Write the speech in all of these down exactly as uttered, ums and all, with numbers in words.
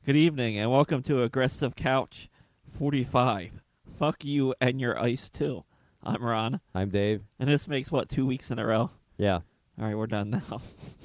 Good evening, and welcome to Aggressive Couch forty-five. Fuck you and your ice, too. I'm Ron. I'm Dave. And this makes, what, two weeks in a row? Yeah. All right, we're done now.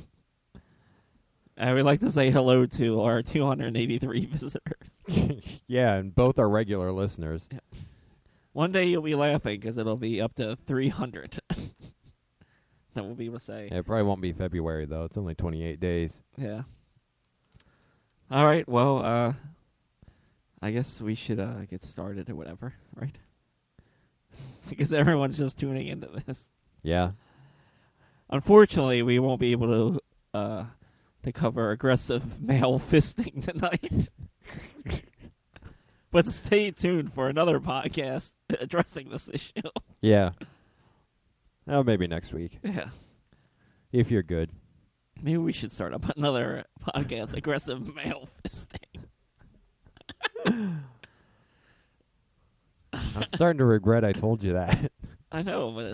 And we'd like to say hello to our two hundred eighty-three visitors. Yeah, and both are regular listeners. Yeah. One day you'll be laughing because it'll be up to three hundred. That we'll be able to say. Yeah, it probably won't be February, though. It's only twenty-eight days. Yeah. All right, well, uh, I guess we should uh, get started or whatever, right? Because everyone's just tuning into this. Yeah. Unfortunately, we won't be able to uh, to cover aggressive male fisting tonight. But stay tuned for another podcast addressing this issue. Yeah. Oh, maybe next week. Yeah. If you're good. Maybe we should start up another podcast, aggressive male fisting. I'm starting to regret I told you that. I know, but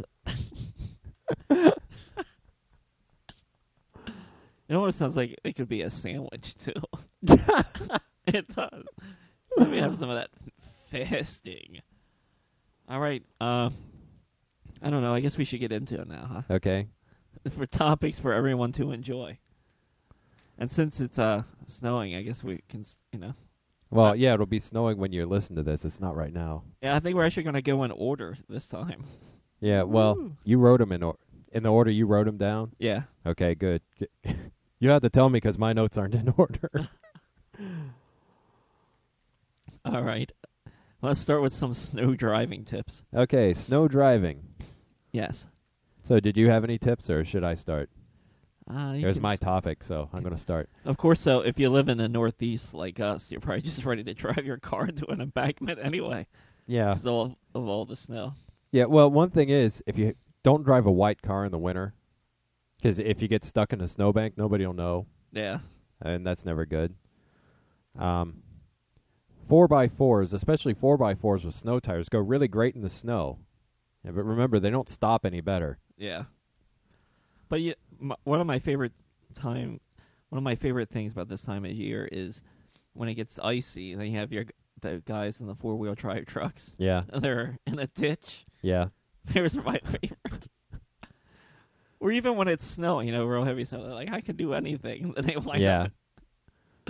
it almost sounds like it could be a sandwich too. It does. Let me have some of that fasting. All right. Uh, I don't know. I guess we should get into it now, huh? Okay. For topics for everyone to enjoy. And since it's uh snowing, I guess we can, you know. Well, yeah, it'll be snowing when you listen to this. It's not right now. Yeah, I think we're actually going to go in order this time. Yeah, well, Woo. you wrote them in, or- in the order you wrote them down? Yeah. Okay, good. You have to tell me because my notes aren't in order. All right. Let's start with some snow driving tips. Okay, snow driving. Yes. So did you have any tips, or should I start? Uh, you There's can my s- topic, so I'm going to start. Of course, so if you live in the Northeast like us, you're probably just ready to drive your car into an embankment anyway. Yeah. Because of, of all the snow. Yeah, well, one thing is, if you don't drive a white car in the winter, because if you get stuck in a snowbank, nobody will know, Yeah. and that's never good. Um, four by fours, especially four by fours with snow tires, go really great in the snow. Yeah, but remember, they don't stop any better. Yeah. But you, m- one of my favorite time, one of my favorite things about this time of year is when it gets icy. Then you have your g- the guys in the four wheel drive trucks. Yeah, And they're in a ditch. yeah, There's my favorite. Or even when it's snowing, you know, real heavy snow. They're like, I can do anything. And they wind yeah, up.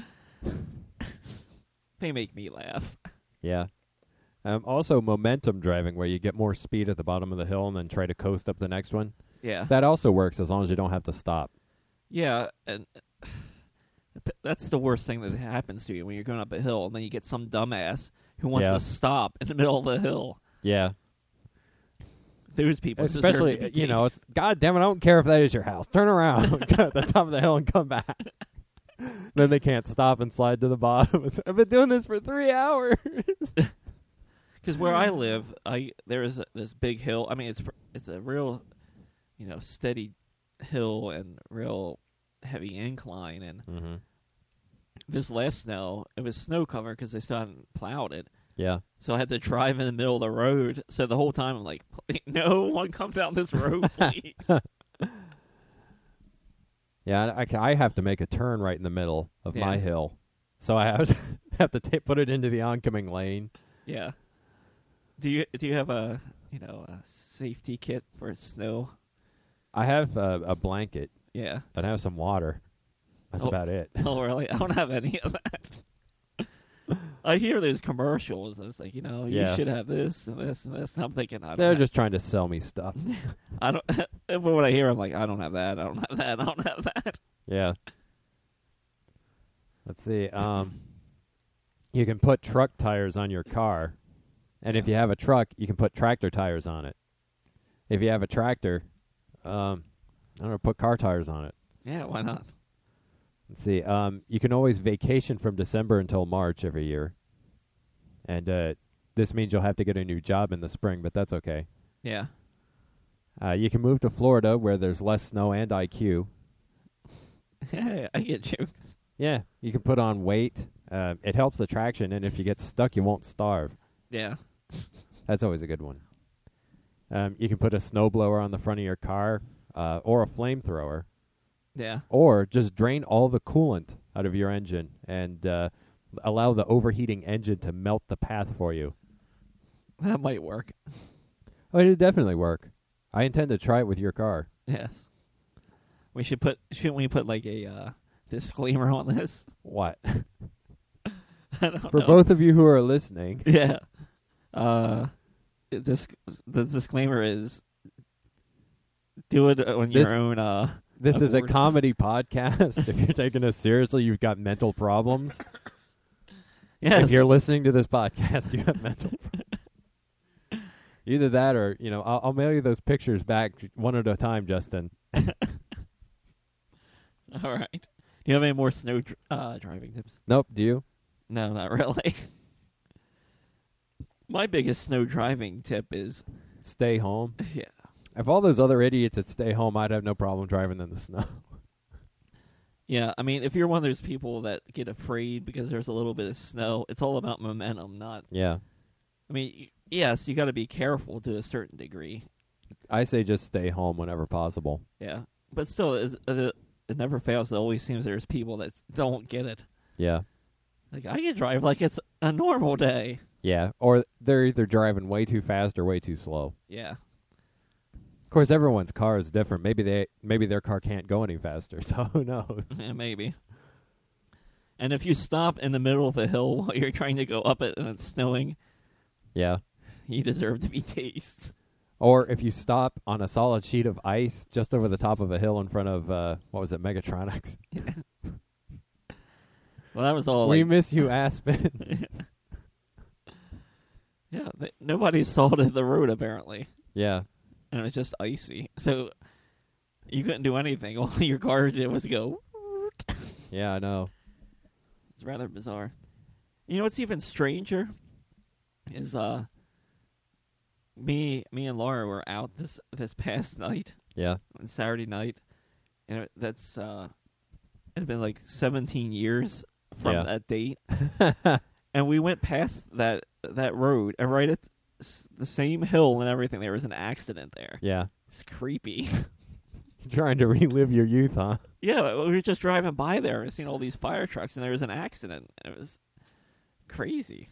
They make me laugh. yeah. Um, also, momentum driving, where you get more speed at the bottom of the hill and then try to coast up the next one. Yeah. That also works as long as you don't have to stop. Yeah, and p- that's the worst thing that happens to you when you're going up a hill, and then you get some dumbass who wants Yeah. to stop in the middle of the hill. Yeah. Those people deserve Especially, to be you know, tased. it's, God damn it, I don't care if that is your house. Turn around, go at the top of the hill and come back. Then they can't stop and slide to the bottom. It's, I've been doing this for three hours. Because where I live, I there is a, this big hill. I mean, it's pr- it's a real, you know, steady hill and real heavy incline. And Mm-hmm. this last snow, it was snow cover because they still hadn't plowed it. Yeah. So I had to drive in the middle of the road. So the whole time I'm like, no one come down this road, please. Yeah, I, I have to make a turn right in the middle of Yeah. my hill. So I have to, have to ta put it into the oncoming lane. Yeah. Do you do you have a you know a safety kit for snow? I have a, a blanket, Yeah. and I have some water. That's Oh. about it. Oh really? I don't have any of that. I hear those commercials. And it's like you know you Yeah. should have this and this and this. And I'm thinking I don't. They're have, just trying to sell me stuff. I don't. But when I hear, I'm like I don't have that. I don't have that. I don't have that. Yeah. Let's see. Um, you can put truck tires on your car, and if you have a truck, you can put tractor tires on it. If you have a tractor, um, I don't know, put car tires on it. Yeah. Why not? Let's see. Um, you can always vacation from December until March every year, and uh, this means you'll have to get a new job in the spring, but that's okay. Yeah. Uh, you can move to Florida where there's less snow and I Q. Yeah. I get jokes. Yeah, you can put on weight. Uh, it helps the traction, and if you get stuck, you won't starve. Yeah. That's always a good one. Um, you can put a snowblower on the front of your car, uh, or a flamethrower, Yeah. or just drain all the coolant out of your engine and uh, Allow the overheating engine to melt the path for you. That might work. Oh, it'd definitely work. I intend to try it with your car. Yes. We should put. Shouldn't we put like a uh, disclaimer on this? What? I don't For know. both of you who are listening. Yeah. Uh, this the disclaimer is do it on This- your own. Uh, This is a Abort. comedy podcast. If you're taking us seriously, you've got mental problems. yes. If you're listening to this podcast, you have mental problems. Either that or, you know, I'll, I'll mail you those pictures back one at a time, Justin. All right. Do you have any more snow dr- uh, driving tips? Nope, do you? No, not really. My biggest snow driving tip is, Stay home. yeah, If all those other idiots that stay home, I'd have no problem driving in the snow. yeah. I mean, if you're one of those people that get afraid because there's a little bit of snow, it's all about momentum, not. Yeah. I mean, y- yes, you got to be careful to a certain degree. I say just stay home whenever possible. Yeah, but still, it's- it, it never fails. It always seems there's people that don't get it. Yeah. Like I can drive like it's a normal day. Yeah. Or they're either driving way too fast or way too slow. Yeah. Of course, everyone's car is different. Maybe they, maybe their car can't go any faster, so who knows? Yeah, maybe. And if you stop in the middle of a hill while you're trying to go up it and it's snowing, Yeah. you deserve to be tased. Or if you stop on a solid sheet of ice just over the top of a hill in front of, uh, what was it, Megatronics? Well, that was all. We Like, miss you, Aspen. yeah, th- nobody salted the road apparently, Yeah. and it was just icy. So you couldn't do anything. All your car did was go. Yeah, I know. It's rather bizarre. You know what's even stranger is uh me me and Laura were out this this past night Yeah. on Saturday night, and it, that's uh it had been like seventeen years from Yeah. that date, and we went past that that road, and right at s- the same hill and everything, there was an accident there. Yeah. It's creepy. Trying to relive your youth, huh? Yeah, we were just driving by there and seeing all these fire trucks, and there was an accident. It was crazy.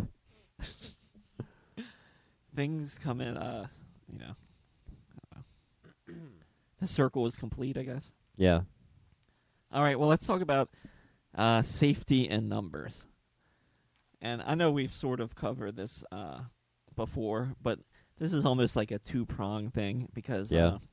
Things come in, uh, you know. I don't know. The circle is complete, I guess. Yeah. All right, well, let's talk about uh, safety in numbers. And I know we've sort of covered this uh, before, but this is almost like a two-prong thing because Yeah. uh,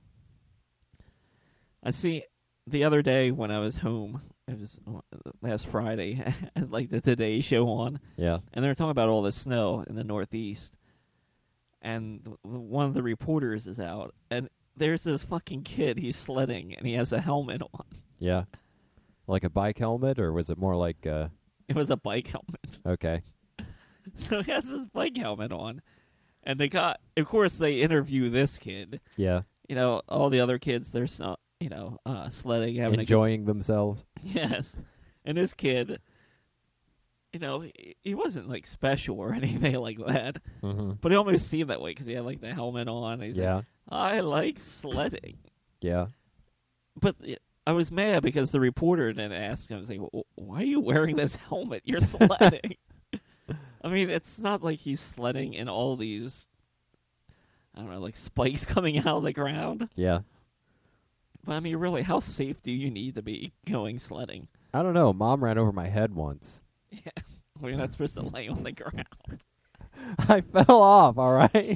I see the other day when I was home, it was last Friday, I had like the Today Show on, Yeah. and they were talking about all the snow in the Northeast. And th- one of the reporters is out, and there's this fucking kid, he's sledding, and he has a helmet on. Yeah. Like a bike helmet, or was it more like, uh, It was a bike helmet. okay. So he has his bike helmet on. And they got, of course, they interview this kid. Yeah. You know, all the other kids, they're, so, you know, uh, sledding, having Enjoying themselves. a good Yes. And this kid, you know, he, he wasn't, like, special or anything like that. Mm-hmm. But he almost seemed that way because he had, like, the helmet on. And he's Yeah. like, I like sledding. Yeah. But uh, I was mad because the reporter then asked him, I was like, why are you wearing this helmet? You're sledding. I mean, it's not like he's sledding in all these, I don't know, like spikes coming out of the ground. Yeah. But I mean, really, how safe do you need to be going sledding? I don't know. Mom ran over my head once. Yeah, well, you're not supposed to lay on the ground. I fell off, all right?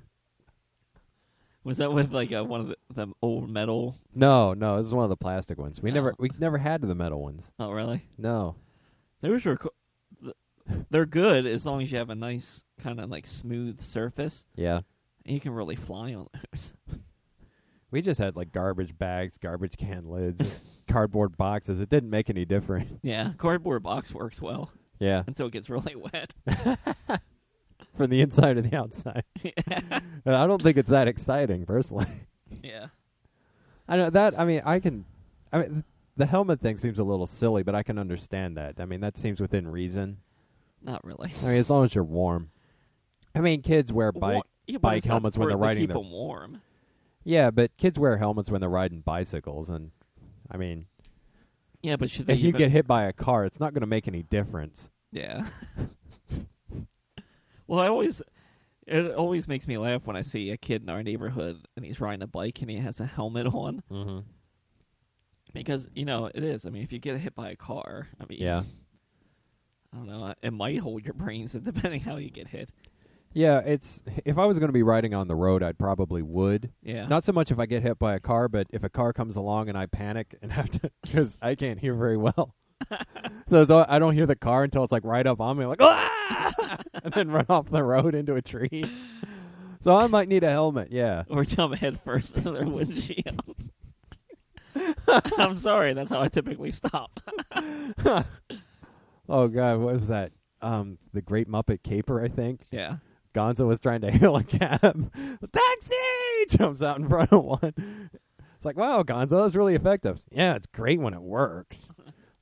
Was that with like a, one of the, the old metal? No, no, this is one of the plastic ones. We Oh. never we never had the metal ones. Oh, really? No. Those are co- th- they're good as long as you have a nice kind of like smooth surface. Yeah. And you can really fly on those. We just had like garbage bags, garbage can lids, cardboard boxes. It didn't make any difference. Yeah, cardboard box works well Yeah. until it gets really wet. From the inside to the outside. Yeah. And I don't think it's that exciting, personally. Yeah. I know that. I mean, I can. I mean, th- the helmet thing seems a little silly, but I can understand that. I mean, that seems within reason. Not really. I mean, as long as you're warm. I mean, kids wear bike. Wa- yeah, but bike it's not helmets when for- they're to riding keep their- them warm. Yeah, but kids wear helmets when they're riding bicycles, and I mean, Yeah, but should they if you even, get hit by a car, it's not going to make any difference. Yeah. Well, I always, it always makes me laugh when I see a kid in our neighborhood and he's riding a bike and he has a helmet on. Mm-hmm. Because, you know, it is. I mean, if you get hit by a car, I mean, Yeah. I don't know, it might hold your brains depending how you get hit. Yeah, it's if I was going to be riding on the road, I'd probably would. Yeah. Not so much if I get hit by a car, but if a car comes along and I panic and have to, because I can't hear very well. so, so I don't hear the car until it's like right up on me, like, ah! and then run off the road into a tree. So I might need a helmet, yeah. Or jump head first into their windshield. I'm sorry, that's how I typically stop. Oh, God, what was that? Um, the Great Muppet Caper, I think. Yeah. Gonzo was trying to hail a cab. Taxi! Jumps out in front of one. It's like, wow, Gonzo, that's really effective. Yeah, it's great when it works.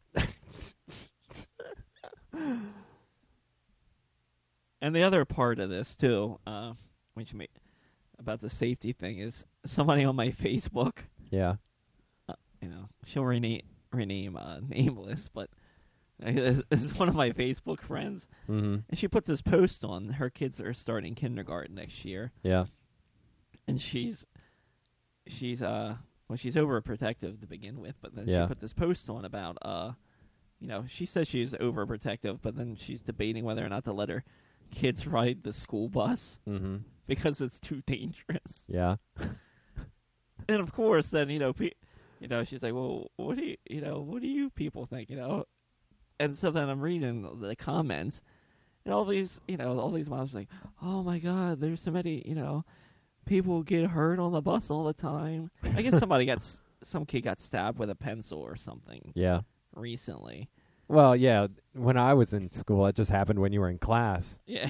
And the other part of this, too, uh, which may, about the safety thing, is somebody on my Facebook, Yeah. uh, you know, she'll rename, rename uh, nameless, but this is one of my Facebook friends, Mm-hmm. and she puts this post on. Her kids are starting kindergarten next year, Yeah. and she's, she's, uh, well, she's overprotective to begin with, but then Yeah. she put this post on about, uh, you know, she says she's overprotective, but then she's debating whether or not to let her kids ride the school bus Mm-hmm. because it's too dangerous. Yeah. And of course, then you know, pe- you know, she's like, "Well, what do you, you know, what do you people think?" You know, and so then I'm reading the comments, and all these, you know, all these moms are like, "Oh my God, there's so many, you know, people get hurt on the bus all the time." I guess somebody got, s- some kid got stabbed with a pencil or something Yeah. recently. Well, yeah, when I was in school, it just happened when you were in class. Yeah.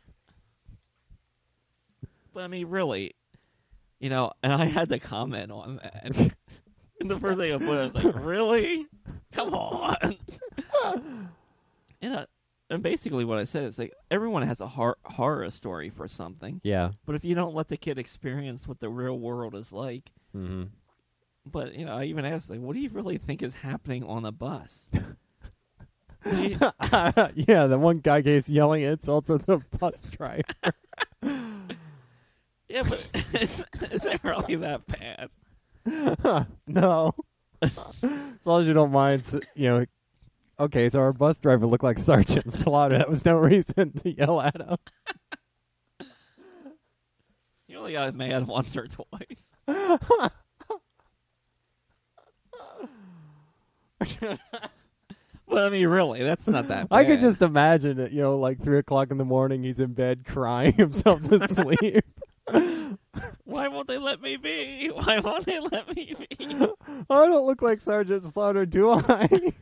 But I mean, really, you know, and I had to comment on that. And the first thing I put, I was like, really? Come on. and, uh, and basically what I said is, like, everyone has a hor- horror story for something. Yeah. But if you don't let the kid experience what the real world is like, Mm-hmm. but, you know, I even asked, like, what do you really think is happening on the bus? She- Yeah, the one guy keeps yelling insults at the bus driver. yeah, but is, is it really that bad? No. As long as you don't mind, s- you know. Okay, so our bus driver looked like Sergeant Slaughter. That was no reason to yell at him. You only got mad once or twice. But I mean, really, that's not that bad. I could just imagine it, you know, like three o'clock in the morning, he's in bed crying himself to sleep. Why won't they let me be? Why won't they let me be? I don't look like Sergeant Slaughter, do I?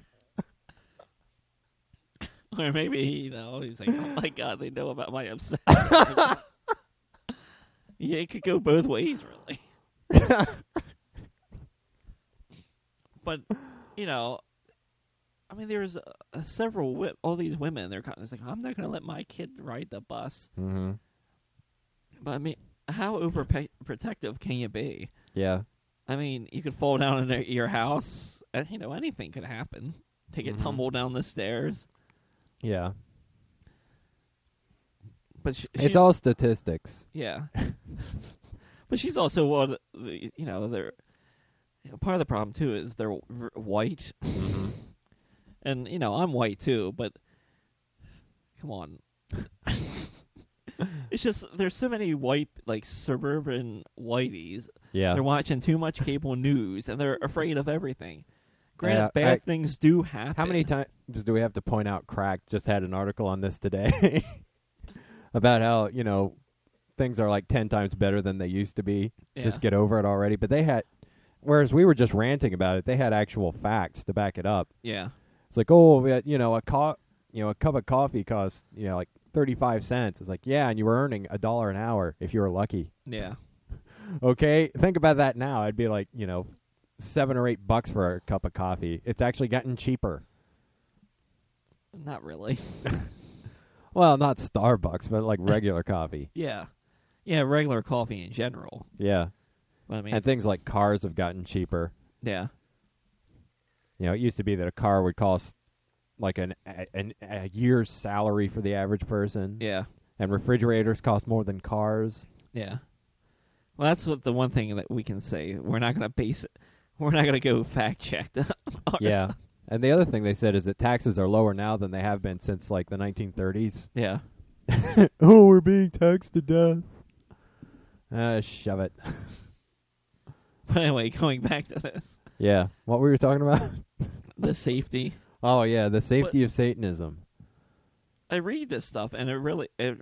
Or maybe, you know, he's like, oh my God, they know about my obsession. Yeah, it could go both ways, really. But, you know, I mean, there's uh, several, wi- all these women, they're kind of like, I'm not going to let my kid ride the bus. Mm-hmm. But, I mean, how overprotective can you be? Yeah. I mean, you could fall down in their, your house, and, you know, anything could happen. To get Mhm. tumbled down the stairs. Yeah. But sh- It's she's- all statistics. Yeah. But she's also one, of the- you know, they're, you know, part of the problem, too, is they're v- white. Mm-hmm. And, you know, I'm white, too, but come on. It's just, there's so many white, like, suburban whiteys. Yeah. They're watching too much cable news, and they're afraid of everything. Granted, Yeah, bad I- things do happen. How many times do we have to point out Crack just had an article on this today about how, you know, things are like ten times better than they used to be. Yeah. Just get over it already. But they had, whereas we were just ranting about it, they had actual facts to back it up. Yeah. It's like, oh, we had, you know, a co- you know, a cup of coffee costs, you know, like thirty-five cents. It's like, yeah, and you were earning a dollar an hour if you were lucky. Yeah. Okay, think about that now. I'd be like, you know, seven or eight bucks for a cup of coffee. It's actually gotten cheaper. Not really. Well, not Starbucks, but like regular coffee. Yeah. Yeah, regular coffee in general. Yeah. I mean, And things like cars have gotten cheaper. yeah. You know, it used to be that a car would cost like an, an a year's salary for the average person. Yeah. And refrigerators cost more than cars. Yeah. Well, that's what the one thing that we can say. We're not going to base it. We're not going to go fact check. Yeah. Stuff. And the other thing they said is that taxes are lower now than they have been since like the nineteen thirties. Yeah. Oh, we're being taxed to death. Ah, shove it. But anyway, going back to this. Yeah. What were you talking about? The safety. Oh, yeah, the safety but of Satanism. I read this stuff, and it really, it,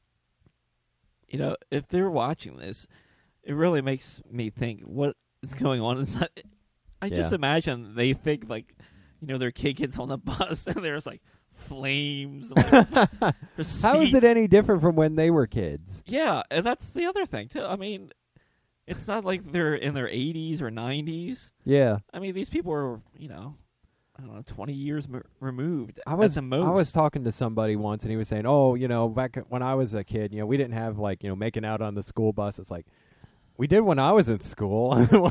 you know, if they're watching this, it really makes me think, what is going on inside? I Yeah. just imagine they think, like, you know, their kid gets on the bus, and there's, like, flames. And, like, How is it any different from when they were kids? Yeah, and that's the other thing, too. I mean, it's not like they're in their eighties or nineties. Yeah. I mean, these people are, you know, I don't know, twenty years m- removed I was at the most. I was talking to somebody once, and he was saying, "Oh, you know, back when I was a kid, you know, we didn't have like, you know, making out on the school bus." It's like we did when I was in school.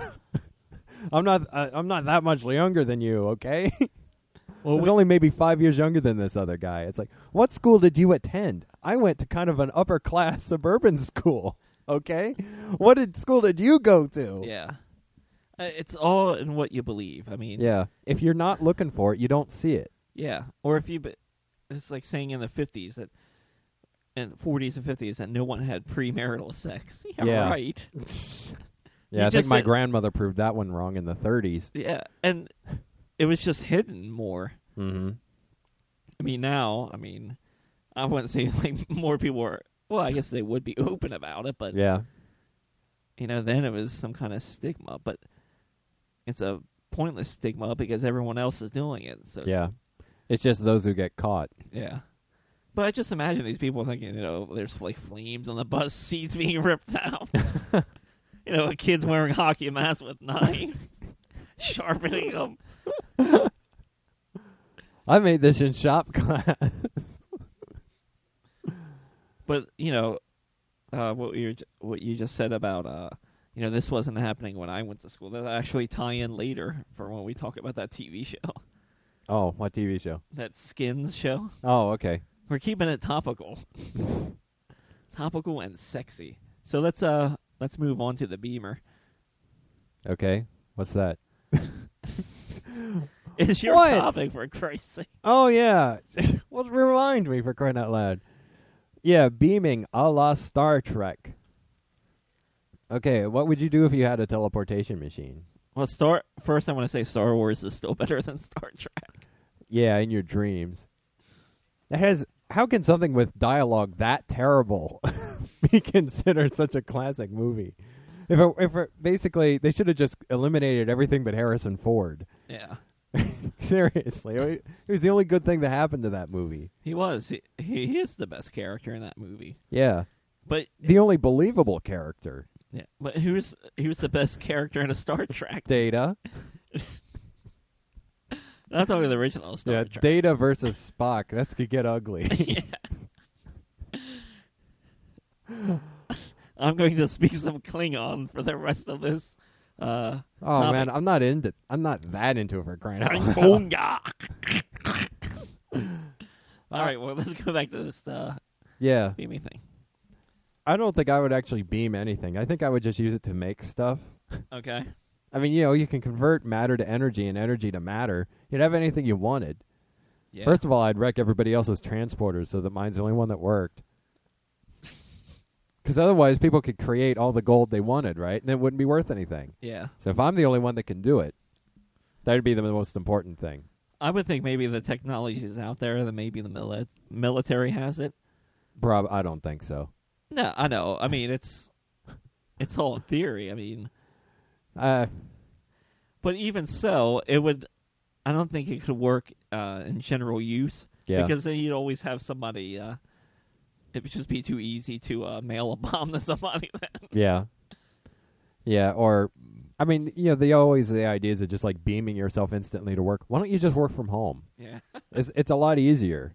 I'm not uh, I'm not that much younger than you, okay? Well, I was we- only maybe five years younger than this other guy. It's like, what school did you attend? I went to kind of an upper class suburban school. Okay, what did school did you go to? Yeah. Uh, it's all in what you believe. I mean, Yeah. If you're not looking for it, you don't see it. yeah. Or if you, be- it's like saying in the fifties that, in the forties and fifties that no one had premarital sex. Yeah, Yeah. right. Yeah, You I think just my said- grandmother proved that one wrong in the thirties. Yeah, and it was just hidden more. Mm-hmm. I mean, now, I mean, I wouldn't say like more people were. Well, I guess they would be open about it, but Yeah. you know, then it was some kind of stigma. But it's a pointless stigma because everyone else is doing it. So it's- Yeah. It's just those who get caught. yeah. But I just imagine these people thinking, you know, there's like flames on the bus seats being ripped out. You know, a kid's wearing hockey masks with knives, sharpening them. I made this in shop class. But you know, uh, what you what you just said about, uh, you know, this wasn't happening when I went to school. That actually tie in later for when we talk about that T V show, Oh, what T V show? that Skins show. Oh, okay. We're keeping it topical, topical and sexy. So let's uh let's move on to the Beamer. Okay. What's that? It's your What? topic, for Christ's sake. Oh, yeah. Well, remind me, for crying out loud. Yeah, beaming a la Star Trek. Okay, what would you do if you had a teleportation machine? Well, Star first I want to say Star Wars is still better than Star Trek. Yeah, in your dreams. That has. How can something with dialogue that terrible be considered such a classic movie? If it, if it, basically they should have just eliminated everything but Harrison Ford. Yeah, Seriously, it was the only good thing that happened to that movie. he was. He, he is the best character in that movie. Yeah, But the only believable character. yeah, but who's who's the best character in a Star Trek? Data. Not talking the original Star Yeah, Trek. Data versus Spock. This could get ugly. Yeah. I'm going to speak some Klingon for the rest of this. Uh, Oh topic. man, I'm not into. I'm not that into it for crying out loud. Bonga. All right, well, let's go back to this uh, Yeah, beaming thing. I don't think I would actually beam anything. I think I would just use it to make stuff. Okay. I mean, you know, you can convert matter to energy and energy to matter. You'd have anything you wanted. Yeah. First of all, I'd wreck everybody else's transporters so that mine's the only one that worked. Because otherwise, people could create all the gold they wanted, right? And it wouldn't be worth anything. Yeah. So if I'm the only one that can do it, that would be the most important thing. I would think maybe the technology is out there, that maybe the mili- military has it. Prob- I don't think so. No, I know. I mean, it's it's all theory. I mean, Uh, but even so, it would. I don't think it could work uh, in general use. yeah. Because then you'd always have somebody. Uh, it would just be too easy to uh, mail a bomb to somebody. Then. Yeah. Yeah, or, I mean, you know, the always the ideas of just like beaming yourself instantly to work. Why don't you just work from home? Yeah. It's it's a lot easier.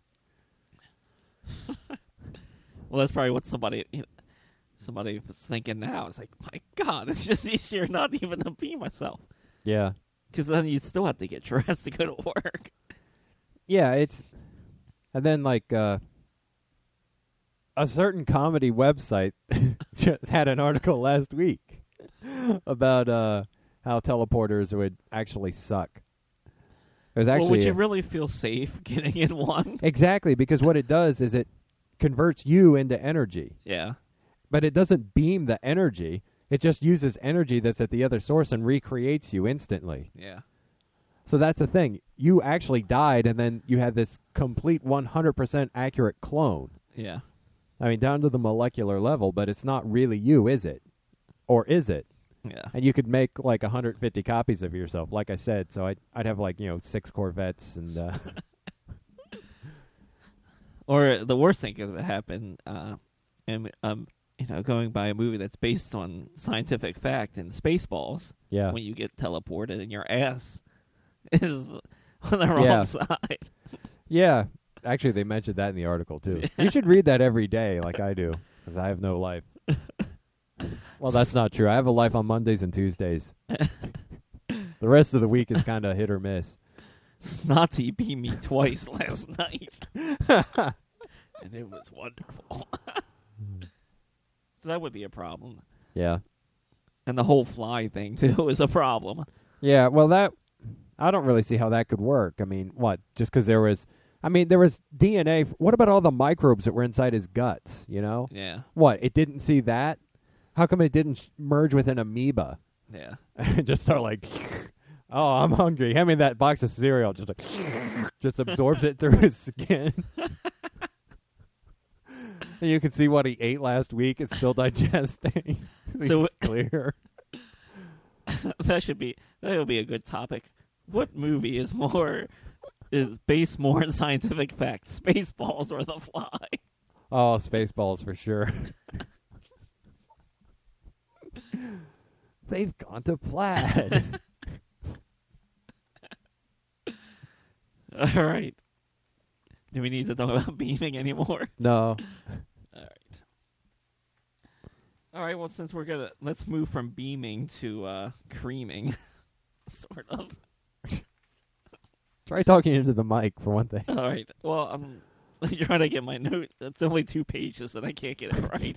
Well, that's probably what somebody you know, somebody was thinking now. It's like, my God, it's just easier not even to beam myself. Yeah. Because then you'd still have to get dressed to go to work. yeah, it's and then like uh, a certain comedy website just had an article last week about uh, how teleporters would actually suck. It was actually well, would you a- really feel safe getting in one? exactly because what it does is it converts you into energy, Yeah. but it doesn't beam the energy. It just uses energy that's at the other source and recreates you instantly. Yeah. So that's the thing. You actually died, and then you had this complete one hundred percent accurate clone. Yeah. I mean, down to the molecular level, but it's not really you, is it? Or is it? Yeah. And you could make like one hundred fifty copies of yourself, like I said. So I'd, I'd have like, you know, six Corvettes and... Uh, Or the worst thing could happen, uh, and um, you know, going by a movie that's based on scientific fact in Spaceballs, yeah. when you get teleported and your ass is on the wrong Yeah. side. Yeah. Actually, they mentioned that in the article, too. You should read that every day like I do, because I have no life. Well, that's not true. I have a life on Mondays and Tuesdays. The rest of the week is kind of hit or miss. Snotty beat me twice last night, and it was wonderful. So that would be a problem, Yeah. and the whole fly thing too is a problem. Yeah, well, that... I don't really see how that could work. I mean, what? Just because there was... I mean, there was D N A. What about all the microbes that were inside his guts, you know? Yeah, What? It didn't see that? How come it didn't sh- merge with an amoeba? yeah. And just start like, oh, I'm hungry. Hand me that box of cereal. Just like, just absorbs it through his skin. And you can see what he ate last week. It's still digesting. He's So- clear. That should be that would be a good topic. What movie is more is based more on scientific facts, Spaceballs or The Fly? Oh, Spaceballs for sure. They've gone to plaid. All right. Do we need to talk about beaming anymore? No. All right. All right. Well, since we're gonna let's move from beaming to uh, creaming, sort of. Try talking into the mic for one thing. All right. Well, I'm trying to get my note. That's only two pages, and I can't get it right.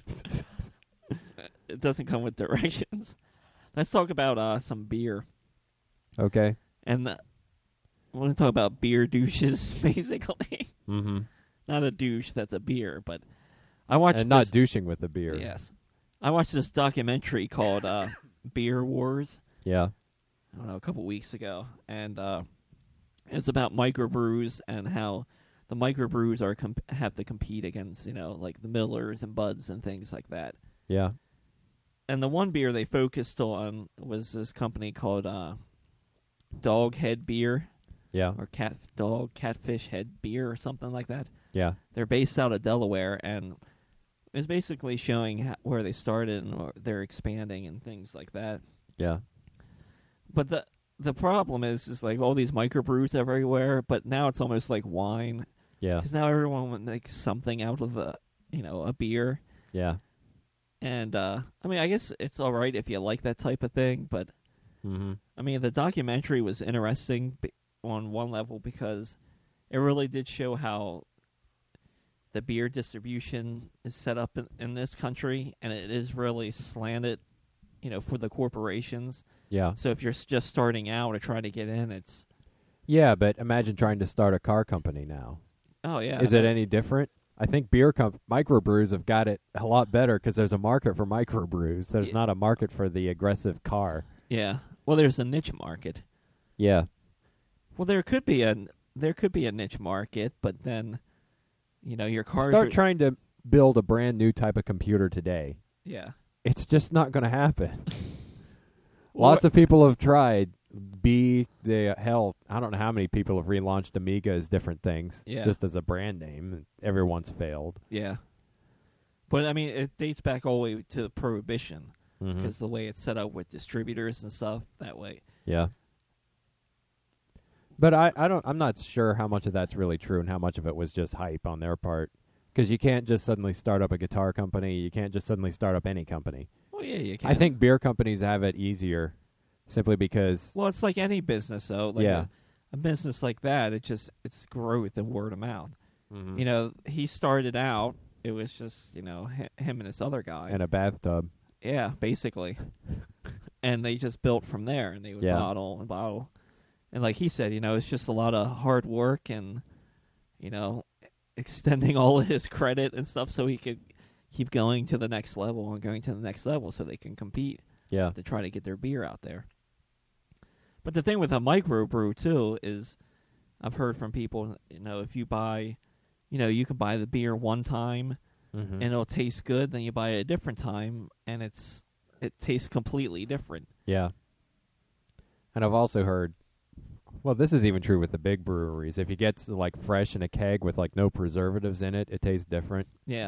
It doesn't come with directions. Let's talk about uh, some beer. Okay. And the, I want to talk about beer douches, basically. Mm-hmm. Not a douche that's a beer, but I watched And not this, douching with the beer. Yes. I watched this documentary called uh, Beer Wars, Yeah. I don't know, a couple weeks ago. And uh, it's about microbrews and how the microbrews are comp- have to compete against, you know, like the Millers and Buds and things like that. Yeah. And the one beer they focused on was this company called uh, Doghead Beer, Yeah. or Cat Dog Catfish Head Beer, or something like that. Yeah. They're based out of Delaware, and it's basically showing ha- where they started and where they're expanding and things like that. Yeah. But the the problem is, is like all these microbrews everywhere. But now it's almost like wine, Yeah. because now everyone makes something out of a you know a beer. Yeah. And uh, I mean, I guess it's all right if you like that type of thing, but Mm-hmm. I mean, the documentary was interesting b- on one level because it really did show how the beer distribution is set up in, in this country, and it is really slanted, you know, for the corporations. Yeah. So if you're s- just starting out or trying to get in, it's Yeah, but imagine trying to start a car company now. oh yeah, Is it any different? I think beer comp- microbrews have got it a lot better because there's a market for microbrews. There's Yeah. not a market for the aggressive car. yeah. Well, there's a niche market. Yeah. Well, there could be a there could be a niche market, but then, you know, your cars Start are, trying to build a brand new type of computer today. yeah. It's just not going to happen. Well, Lots of people have tried. B, the hell, I don't know how many people have relaunched Amiga as different things, Yeah. just as a brand name. Everyone's failed. Yeah. But, I mean, it dates back all the way to Prohibition, Mhm. because the way it's set up with distributors and stuff, that way. Yeah. But I, I don't. I'm not sure how much of that's really true and how much of it was just hype on their part. Because you can't just suddenly start up a guitar company. You can't just suddenly start up any company. Well, yeah, you can. I think beer companies have it easier, simply because Well, it's like any business, though. Like Yeah. a business like that, it just it's growth and word of mouth. Mm-hmm. You know, he started out. It was just you know hi- him and this other guy. In a bathtub. Yeah, basically. And they just built from there, and they would Yeah. bottle and bottle. And like he said, you know, it's just a lot of hard work and, you know, extending all of his credit and stuff so he could keep going to the next level and going to the next level so they can compete Yeah. to try to get their beer out there. But the thing with a microbrew, too, is I've heard from people, you know, if you buy, you know, you can buy the beer one time Mm-hmm. and it'll taste good, then you buy it a different time and it's it tastes completely different. Yeah. And I've also heard, well, this is even true with the big breweries. If you get like fresh in a keg with like no preservatives in it, it tastes different. Yeah.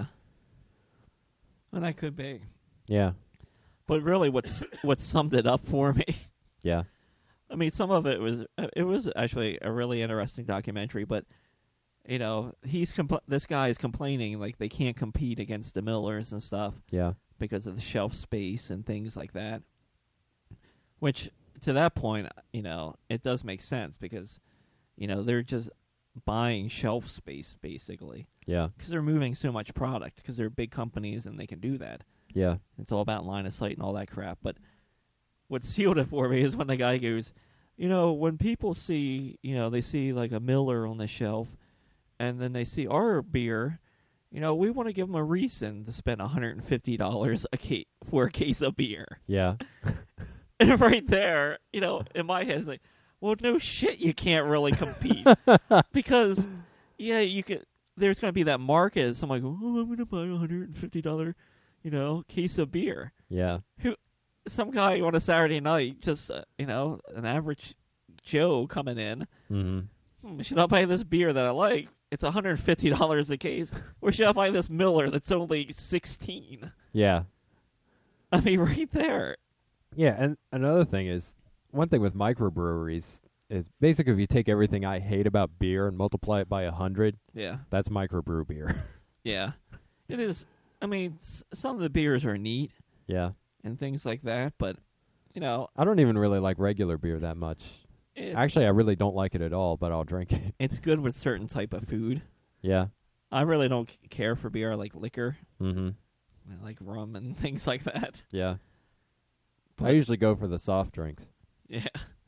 And that could be. Yeah. But really what's what summed it up for me, Yeah. I mean, some of it was it was actually a really interesting documentary, but you know, he's compl- this guy is complaining like they can't compete against the Millers and stuff Yeah. because of the shelf space and things like that. Which to that point, you know, it does make sense because you know, they're just buying shelf space basically Yeah. because they're moving so much product because they're big companies and they can do that. Yeah. It's all about line of sight and all that crap. But what sealed it for me is when the guy goes, you know, when people see, you know, they see like a Miller on the shelf and then they see our beer, you know, we want to give them a reason to spend one hundred fifty dollars a ca- for a case of beer. Yeah. And right there, you know, in my head, it's like, well, no shit, you can't really compete. Because, yeah, you could, there's going to be that market. Someone go, oh, I'm going to buy a one hundred fifty dollars, you know, case of beer. Yeah. Who, some guy on a Saturday night, just, uh, you know, an average Joe coming in, Mm-hmm. hmm, should I buy this beer that I like? It's one hundred fifty dollars a case. Or should I buy this Miller that's only sixteen? Yeah. I mean, right there. Yeah, and another thing is, one thing with microbreweries is basically if you take everything I hate about beer and multiply it by a hundred, Yeah. that's microbrew beer. Yeah. It is. I mean, s- some of the beers are neat Yeah. and things like that, but, you know, I don't even really like regular beer that much. it's, Actually, I really don't like it at all, but I'll drink it. it's good with certain type of food. Yeah. I really don't c- care for beer. I like liquor. Mm-hmm. I like rum and things like that. Yeah. But, I usually go for the soft drinks. yeah.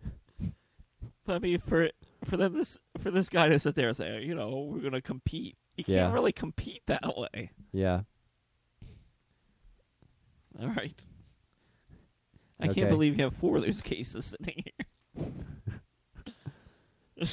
But I mean, for for them this for this guy to sit there and say, you know, we're gonna compete. You Yeah. can't really compete that way. Yeah. All right. I Okay. can't believe you have four of those cases sitting here.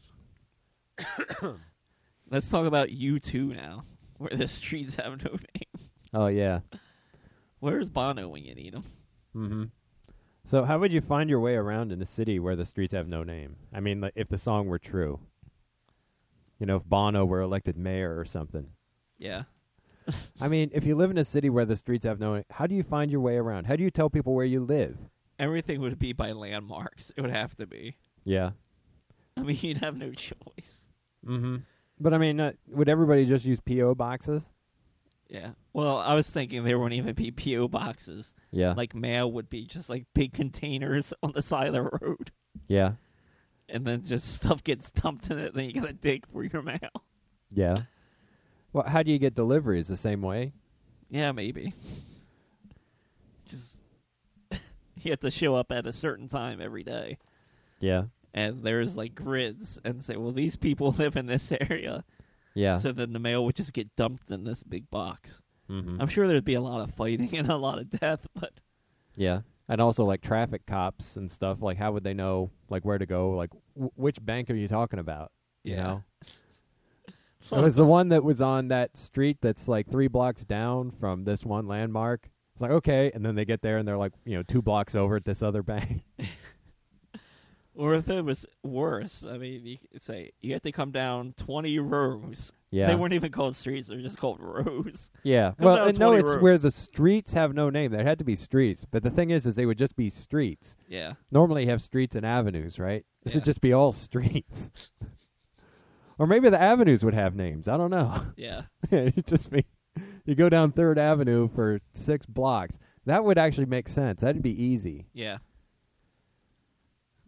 Let's talk about U two now, where the streets have no name. Oh, yeah. Where's Bono when you need him? Mm-hmm. So how would you find your way around in a city where the streets have no name? I mean, like, if the song were true. You know, if Bono were elected mayor or something. Yeah. I mean, if you live in a city where the streets have no name, how do you find your way around? How do you tell people where you live? Everything would be by landmarks. It would have to be. Yeah. I mean, you'd have no choice. Mm-hmm. But, I mean, uh, would everybody just use P O boxes? Yeah. Well, I was thinking there wouldn't even be P O boxes. Yeah. Like mail would be just like big containers on the side of the road. Yeah. And then just stuff gets dumped in it, then you gotta dig for your mail. Yeah. Well, how do you get deliveries? The same way? Yeah, maybe. Just you have to show up at a certain time every day. Yeah. And there's like grids and say, well, these people live in this area. Yeah. So then the mail would just get dumped in this big box. Mm-hmm. I'm sure there'd be a lot of fighting and a lot of death, but Yeah. And also, like, traffic cops and stuff. Like, how would they know, like, where to go? Like, w- which bank are you talking about? You yeah. know? It was the one that was on that street that's, like, three blocks down from this one landmark. It's like, okay. And then they get there, and they're, like, you know, two blocks over at this other bank. Or if it was worse, I mean, you could say you have to come down twenty rows. Yeah. They weren't even called streets; they're just called rows. Yeah. Come Well, down and no, twenty it's rows. where the streets have no name. There had to be streets. But the thing is, is they would just be streets. Yeah. Normally you have streets and avenues, right? This Yeah. would just be all streets. Or maybe the avenues would have names. I don't know. Yeah. It'd just be, you go down Third Avenue for six blocks. That would actually make sense. That'd be easy. Yeah.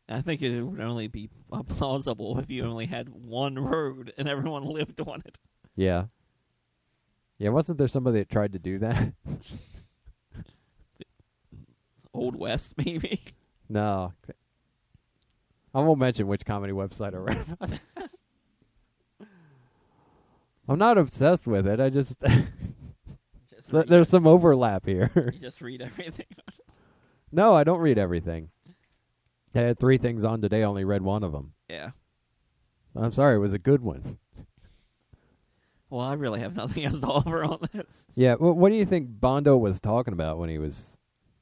I think it would only be uh, plausible if you only had one road and everyone lived on it. Yeah. Yeah, wasn't there somebody that tried to do that? Old West, maybe. No. I won't mention which comedy website I read about it. I'm not obsessed with it. I just, Just so read there's some overlap here. You just read everything. No, I don't read everything. I had three things on today. I only read one of them. Yeah. I'm sorry. It was a good one. Well, I really have nothing else to offer on this. Yeah. Well, what do you think Bondo was talking about when he was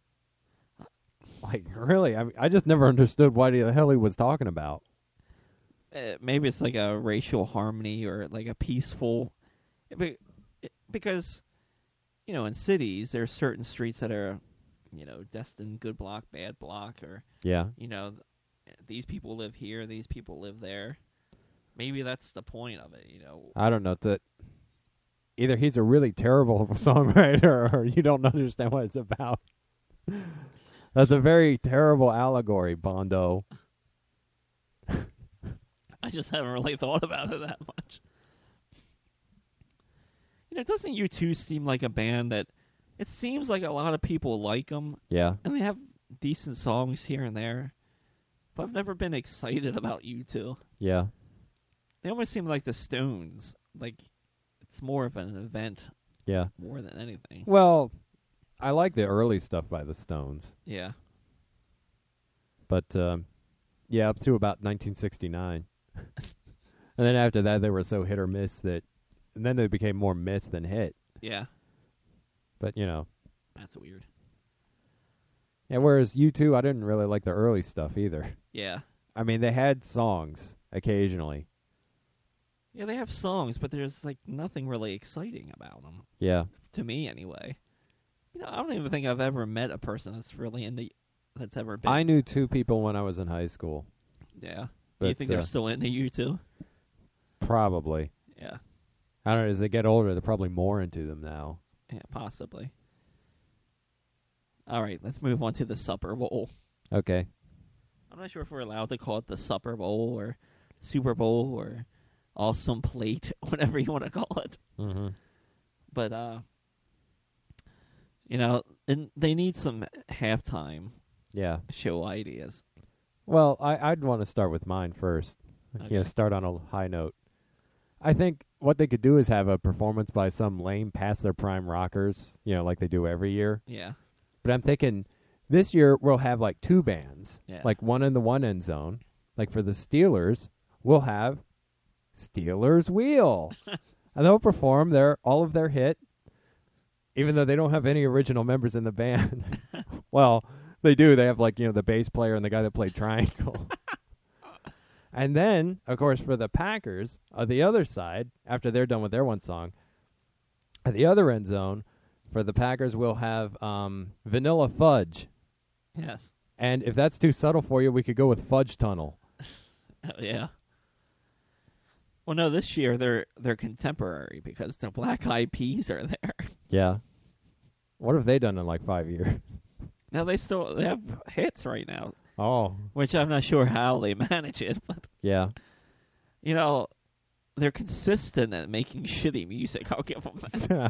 like, really? I mean, I just never understood what the hell he was talking about. Uh, maybe it's like a racial harmony or like a peaceful, be- because, you know, in cities there's certain streets that are, you know, destined good block, bad block, or Yeah. you know, th- these people live here, these people live there. Maybe that's the point of it, you know. I don't know. That either he's a really terrible songwriter or you don't understand what it's about. That's a very terrible allegory, Bondo. I just haven't really thought about it that much. You know, doesn't U two seem like a band that it seems like a lot of people like them, Yeah. and they have decent songs here and there, but I've never been excited about U two. Yeah. They almost seem like the Stones. Like, it's more of an event Yeah. more than anything. Well, I like the early stuff by the Stones, Yeah. but um, yeah, up to about nineteen sixty-nine. And then after that, they were so hit or miss that, and then they became more miss than hit. Yeah. But, you know. That's weird. Yeah, whereas U two, I didn't really like the early stuff either. Yeah. I mean, they had songs occasionally. Yeah, they have songs, but there's, like, nothing really exciting about them. Yeah. To me, anyway. You know, I don't even think I've ever met a person that's really into, that's ever been. I knew two people when I was in high school. Yeah. But, Do you think uh, they're still into you, too? Probably. Yeah. I don't know. As they get older, they're probably more into them now. Yeah, possibly. All right, let's move on to the Supper Bowl. Okay. I'm not sure if we're allowed to call it the Supper Bowl or Super Bowl or Awesome Plate, whatever you want to call it. Mm-hmm. But, uh, you know, and they need some halftime Yeah. show ideas. Well, I, I'd want to start with mine first. Okay. You know, start on a high note. I think what they could do is have a performance by some lame past their prime rockers, you know, like they do every year. Yeah. But I'm thinking this year we'll have like two bands, Yeah. like one in the one end zone. Like for the Steelers, we'll have Steelers Wheel. And they'll perform their all of their hit, even though they don't have any original members in the band. Well, they do. They have like, you know, the bass player and the guy that played Triangle. And then, of course, for the Packers, on the other side, after they're done with their one song, at the other end zone, for the Packers, we'll have um, Vanilla Fudge. Yes. And if that's too subtle for you, we could go with Fudge Tunnel. Oh, yeah. Well, no, this year they're they're contemporary because the Black Eyed Peas are there. Yeah. What have they done in like five years? Now they still they have hits right now, Oh. which I'm not sure how they manage it, but Yeah. you know, they're consistent at making shitty music. I'll give them that.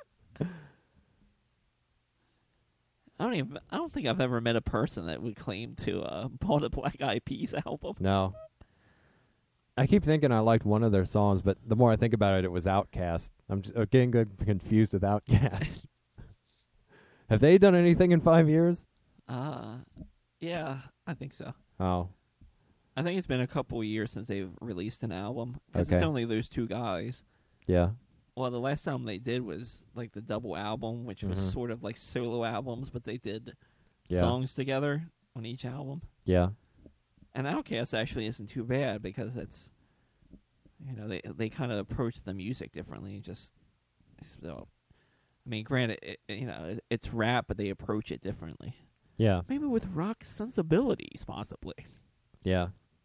I don't even. I don't think I've ever met a person that would claim to uh, bought a Black Eyed Peas album. No. I keep thinking I liked one of their songs, but the more I think about it, it was Outkast. I'm just, uh, getting good, confused with Outkast. Have they done anything in five years? Uh, yeah, I think so. Oh. I think it's been a couple years since they've released an album. Because Okay. it's only those two guys. Yeah. Well, the last album they did was like the double album, which was Mhm. sort of like solo albums, but they did Yeah. songs together on each album. Yeah. And Outkast actually isn't too bad because it's, you know, they they kind of approach the music differently. Just so, I mean, granted, it, you know, it, it's rap, but they approach it differently. Yeah. Maybe with rock sensibilities, possibly. Yeah.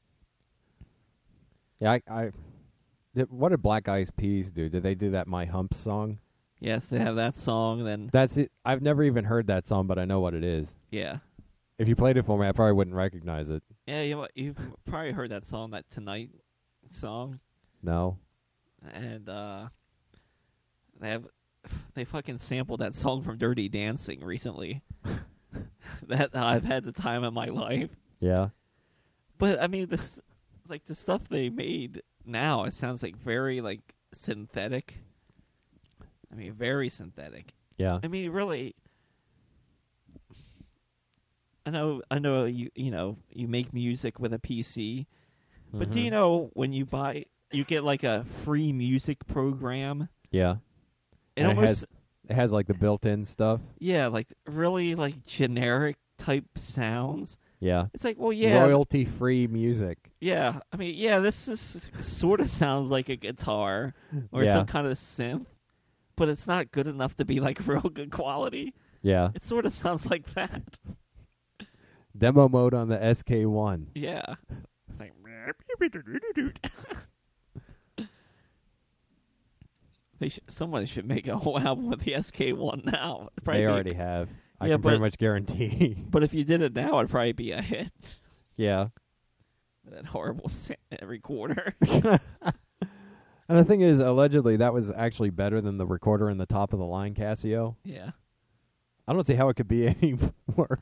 Yeah, I, I did, what did Black Eyed Peas do? Did they do that My Humps song? Yes, they have that song. Then That's it. I've never even heard that song, but I know what it is. yeah, if you played it for me, I probably wouldn't recognize it. Yeah, you you've probably heard that song, that Tonight song, No. and uh, they have they fucking sampled that song from Dirty Dancing recently. That I've had the time of my life. Yeah. But I mean, this like the stuff they made now, it sounds like very like synthetic. I mean, very synthetic. Yeah. I mean, really. I know, I know. You you know, you make music with a P C, but Mhm. do you know when you buy, you get like a free music program? Yeah. It And almost, it has it has like the built-in stuff. yeah, like really like generic type sounds. Yeah. It's like, well, yeah, Royalty-free music. yeah. I mean, yeah, this is sort of sounds like a guitar or Yeah. some kind of synth, but it's not good enough to be like real good quality. Yeah. It sort of sounds like that. Demo mode on the S K one. Yeah. It's like they should, someone should make a whole album with the S K one now. It'd probably They be- already have. I Yeah, can pretty but- much guarantee. But if you did it now, it'd probably be a hit. Yeah. That horrible sa- recorder. And the thing is, allegedly, that was actually better than the recorder in the top of the line Casio. Yeah. I don't see how it could be any worse.